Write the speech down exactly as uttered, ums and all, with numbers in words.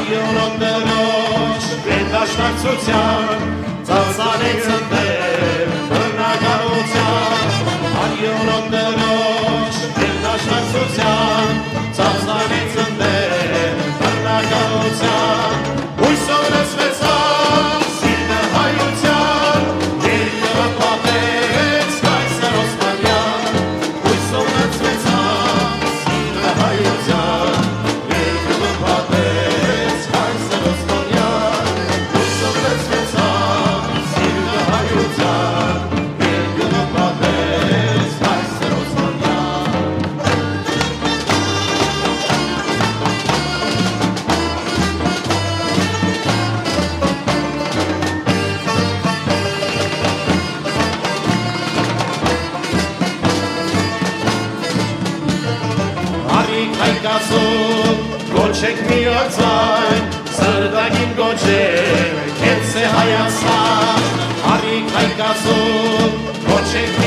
Արյունոտնրոջ գետաշնակցության ծաղծանեց ընդեր բռնագարության Արյունոտնրոջ գետաշնակցության ծաղծանեց ընդեր բռնագարության Հույսով լցվեցավ սիրտը հայության երկրը պատեց կայսր Օսմանյան Հույսով լցվեցավ սիրտը հայության երկրը պատեց կայսր Օսմանյան Հույսով լցվեցավ սիրտը հայության երկրը պատեց կայսր Օսմանյան Արիք հայկացում, գոչեք միացայն, սրտագին գոչեք, կեցե Հայաստան Արիք հայկացում, գոչեք